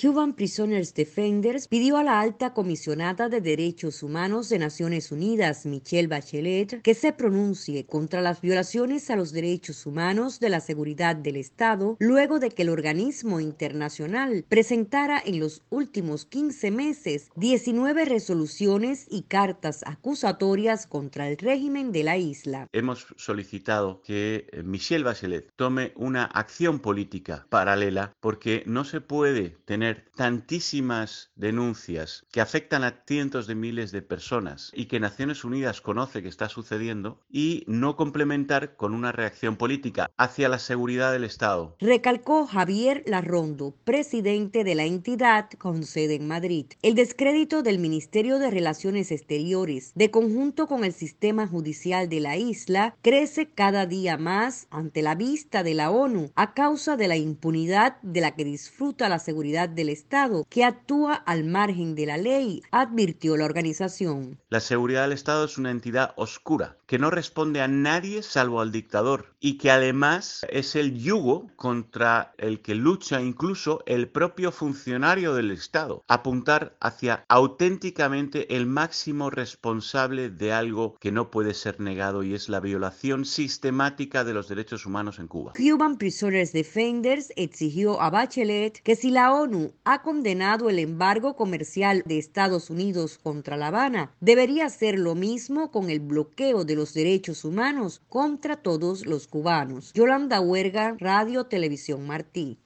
Cuban Prisoners Defenders pidió a la alta comisionada de Derechos Humanos de Naciones Unidas, Michelle Bachelet, que se pronuncie contra las violaciones a los derechos humanos de la seguridad del Estado, luego de que el organismo internacional presentara en los últimos 15 meses 19 resoluciones y cartas acusatorias contra el régimen de la isla. Hemos solicitado que Michelle Bachelet tome una acción política paralela porque no se puede tener tantísimas denuncias que afectan a cientos de miles de personas y que Naciones Unidas conoce que está sucediendo y no complementar con una reacción política hacia la seguridad del Estado. Recalcó Javier Larrondo, presidente de la entidad con sede en Madrid. El descrédito del Ministerio de Relaciones Exteriores, de conjunto con el sistema judicial de la isla, crece cada día más ante la vista de la ONU a causa de la impunidad de la que disfruta la seguridad del Estado, que actúa al margen de la ley, advirtió la organización. La seguridad del Estado es una entidad oscura que no responde a nadie salvo al dictador y que además es el yugo contra el que lucha incluso el propio funcionario del Estado. Apuntar hacia auténticamente el máximo responsable de algo que no puede ser negado y es la violación sistemática de los derechos humanos en Cuba. Cuban Prisoners Defenders exigió a Bachelet que si la ONU ha condenado el embargo comercial de Estados Unidos contra La Habana, debería hacer lo mismo con el bloqueo de los derechos humanos contra todos los cubanos. Yolanda Huerga, Radio Televisión Martí.